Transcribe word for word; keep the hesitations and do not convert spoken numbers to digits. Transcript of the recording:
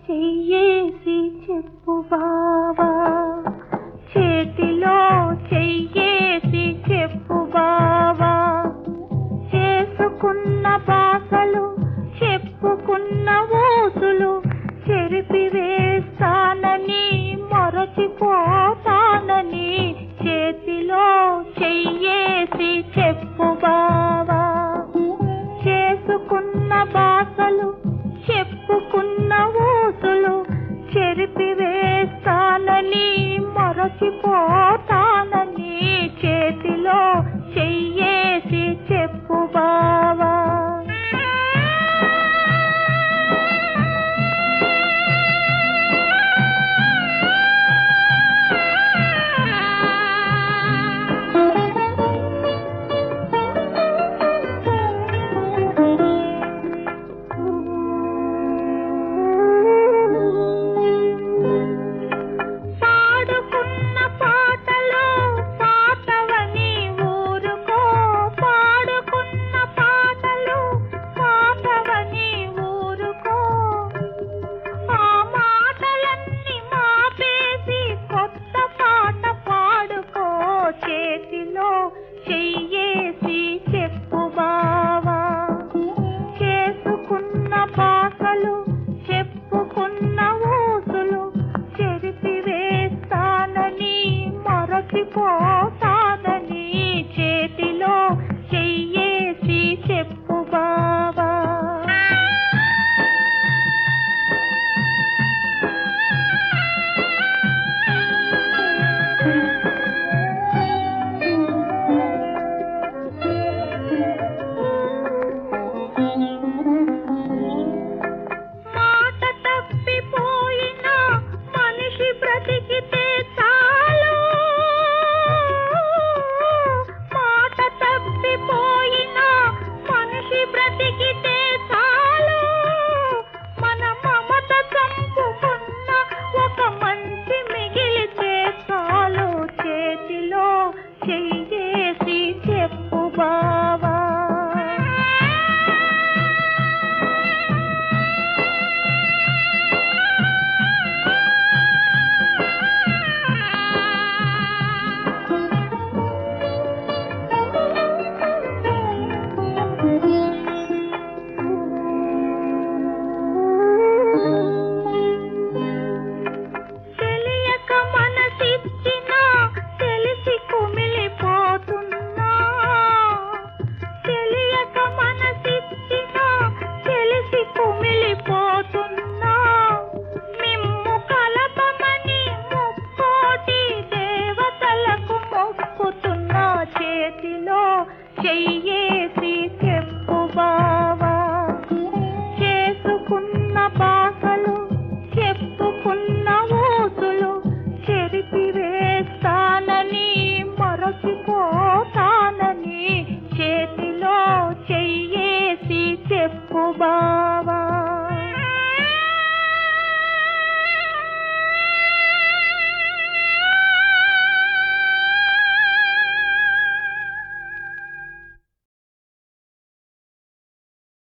చెయ్యేసి చెప్పు బావా, చేతిలో చెయ్యేసి చెప్పు బావా, చేసుకున్న బాసలు చెప్పుకున్న ఊసులు చెరిపి వేస్తానని మరచిపోతానని చేతిలో చెయ్యేసి చెప్పు బావా, చేసుకున్న బాసలు చెప్పుకున్న ఊసులు చెరిపి వేస్తానని మరచిపోతానని చేతిలో చెయ్యేసి చెప్పు బావా. చెయ్యేసి చెప్పు బావా, చేసుకున్న బాసలు చెప్పుకున్న ఊసులు చెరిపి వేస్తానని మరచిపోతానని చేతిలో చెయ్యేసి చెప్పు బావా. చెయ్యేసి చెప్పు బావా. చెయ్యేసి చెప్పు బావా, చేసుకున్న బాసలు చెప్పుకున్న ఊసులు చెరిపి వేస్తానని మరచిపోతానని చేతిలో చెయ్యేసి చెప్పు బావా.